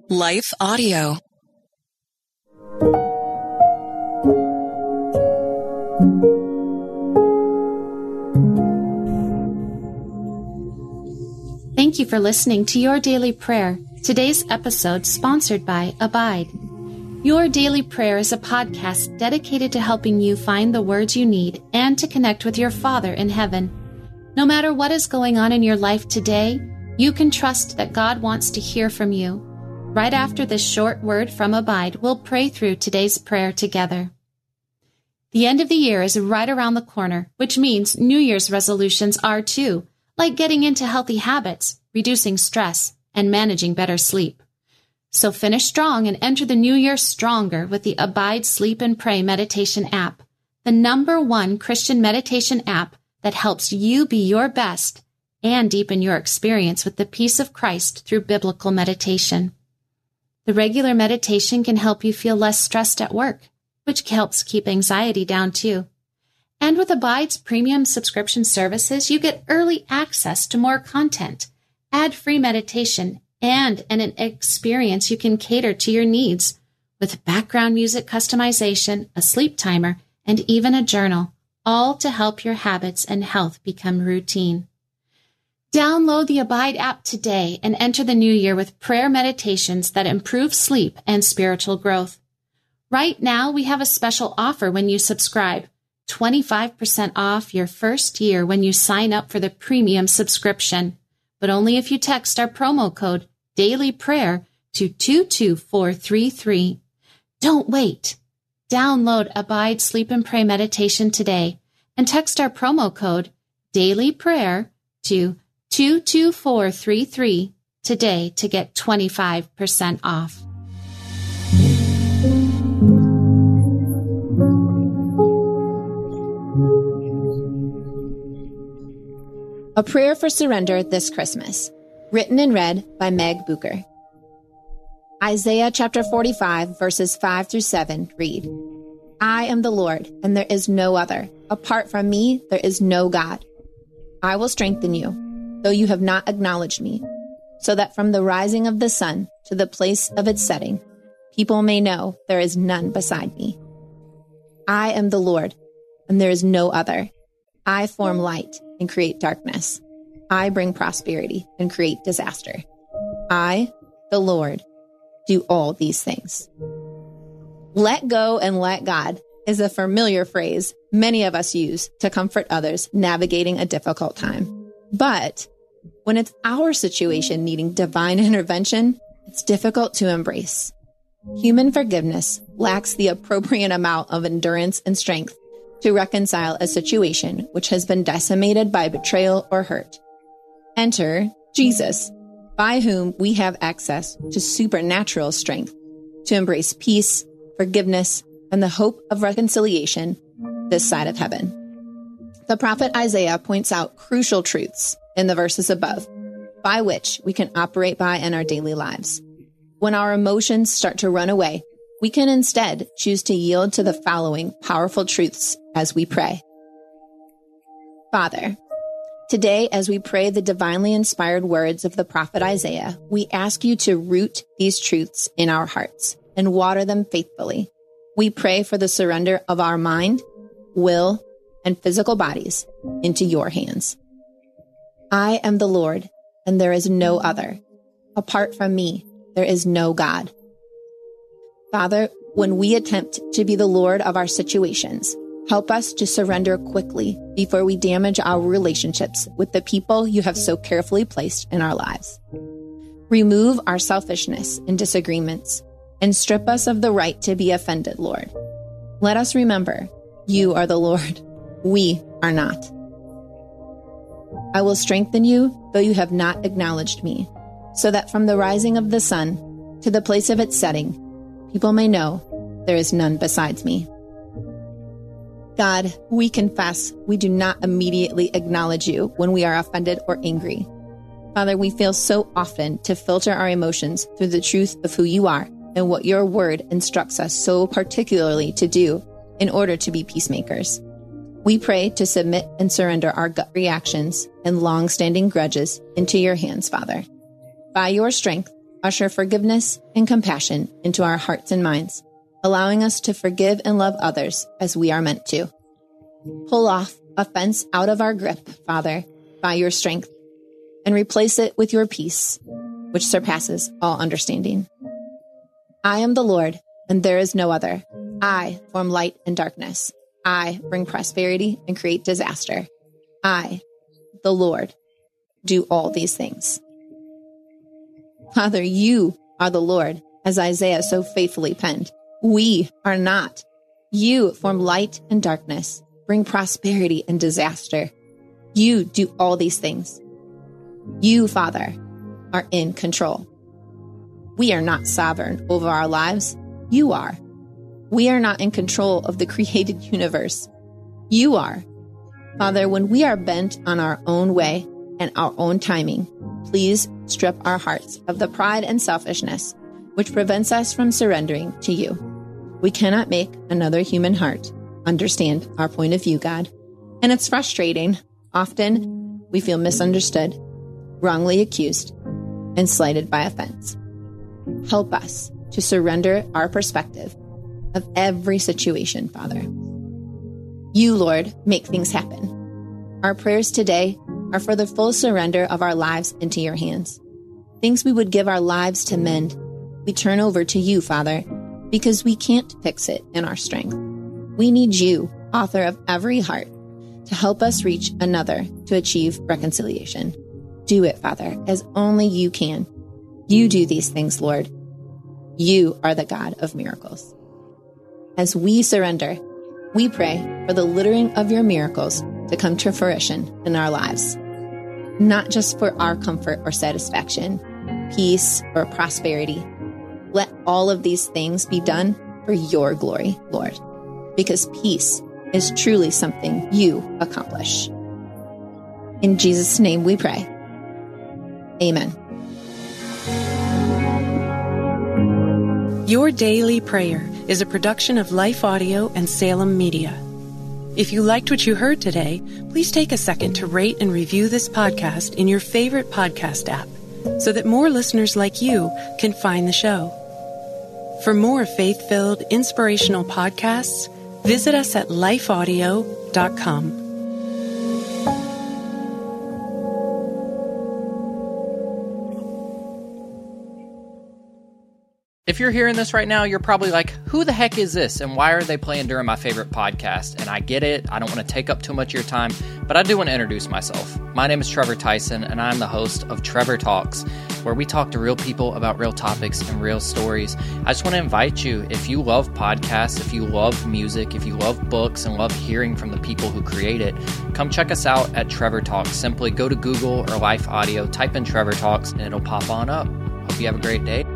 Life Audio. Thank you for listening to Your Daily Prayer. Today's episode sponsored by Abide. Your Daily Prayer is a podcast dedicated to helping you find the words you need and to connect with your Father in heaven. No matter what is going on in your life today, you can trust that God wants to hear from you. Right after this short word from Abide, we'll pray through today's prayer together. The end of the year is right around the corner, which means New Year's resolutions are too, like getting into healthy habits, reducing stress, and managing better sleep. So finish strong and enter the new year stronger with the Abide Sleep and Pray meditation app, the #1 Christian meditation app that helps you be your best and deepen your experience with the peace of Christ through biblical meditation. The regular meditation can help you feel less stressed at work, which helps keep anxiety down too. And with Abide's premium subscription services, you get early access to more content, ad-free meditation, and an experience you can cater to your needs with background music customization, a sleep timer, and even a journal, all to help your habits and health become routine. Download the Abide app today and enter the new year with prayer meditations that improve sleep and spiritual growth. Right now, we have a special offer when you subscribe. 25% off your first year when you sign up for the premium subscription, but only if you text our promo code DAILYPRAYER to 22433. Don't wait. Download Abide Sleep and Pray meditation today and text our promo code DAILYPRAYER to 22433 today to get 25% off. A Prayer for Surrender This Christmas, written and read by Meg Bucher. Isaiah chapter 45, verses 5 through 7 read, I am the Lord, and there is no other. Apart from me, there is no God. I will strengthen you, though you have not acknowledged me, so that from the rising of the sun to the place of its setting, people may know there is none beside me. I am the Lord, and there is no other. I form light and create darkness. I bring prosperity and create disaster. I, the Lord, do all these things. Let go and let God is a familiar phrase many of us use to comfort others navigating a difficult time. But when it's our situation needing divine intervention, it's difficult to embrace. Human forgiveness lacks the appropriate amount of endurance and strength to reconcile a situation which has been decimated by betrayal or hurt. Enter Jesus, by whom we have access to supernatural strength to embrace peace, forgiveness, and the hope of reconciliation this side of heaven. The prophet Isaiah points out crucial truths in the verses above, by which we can operate by in our daily lives. When our emotions start to run away, we can instead choose to yield to the following powerful truths as we pray. Father, today as we pray the divinely inspired words of the prophet Isaiah, we ask you to root these truths in our hearts and water them faithfully. We pray for the surrender of our mind, will, and physical bodies into your hands. I am the Lord, and there is no other. Apart from me, there is no God. Father, when we attempt to be the Lord of our situations, help us to surrender quickly before we damage our relationships with the people you have so carefully placed in our lives. Remove our selfishness and disagreements and strip us of the right to be offended, Lord. Let us remember, you are the Lord. We are not. I will strengthen you, though you have not acknowledged me, so that from the rising of the sun to the place of its setting, people may know there is none besides me. God, we confess we do not immediately acknowledge you when we are offended or angry. Father, we fail so often to filter our emotions through the truth of who you are and what your word instructs us so particularly to do in order to be peacemakers. We pray to submit and surrender our gut reactions and long-standing grudges into your hands, Father. By your strength, usher forgiveness and compassion into our hearts and minds, allowing us to forgive and love others as we are meant to. Pull off offense out of our grip, Father, by your strength, and replace it with your peace, which surpasses all understanding. I am the Lord, and there is no other. I form light and darkness. I bring prosperity and create disaster. I, the Lord, do all these things. Father, you are the Lord, as Isaiah so faithfully penned. We are not. You form light and darkness, bring prosperity and disaster. You do all these things. You, Father, are in control. We are not sovereign over our lives. You are. We are not in control of the created universe. You are. Father, when we are bent on our own way and our own timing, please strip our hearts of the pride and selfishness which prevents us from surrendering to you. We cannot make another human heart understand our point of view, God. And it's frustrating. Often we feel misunderstood, wrongly accused, and slighted by offense. Help us to surrender our perspective of every situation, Father. You, Lord, make things happen. Our prayers today are for the full surrender of our lives into your hands. Things we would give our lives to mend, we turn over to you, Father, because we can't fix it in our strength. We need you, author of every heart, to help us reach another to achieve reconciliation. Do it, Father, as only you can. You do these things, Lord. You are the God of miracles. As we surrender, we pray for the littering of your miracles to come to fruition in our lives, not just for our comfort or satisfaction, peace or prosperity. Let all of these things be done for your glory, Lord, because peace is truly something you accomplish. In Jesus' name we pray. Amen. Your Daily Prayer is a production of Life Audio and Salem Media. If you liked what you heard today, please take a second to rate and review this podcast in your favorite podcast app so that more listeners like you can find the show. For more faith-filled, inspirational podcasts, visit us at lifeaudio.com. If you're hearing this right now, you're probably like, who the heck is this? And why are they playing during my favorite podcast? And I get it. I don't want to take up too much of your time, but I do want to introduce myself. My name is Trevor Tyson, and I'm the host of Trevor Talks, where we talk to real people about real topics and real stories. I just want to invite you, if you love podcasts, if you love music, if you love books and love hearing from the people who create it, come check us out at Trevor Talks. Simply go to Google or Life Audio, type in Trevor Talks, and it'll pop on up. Hope you have a great day.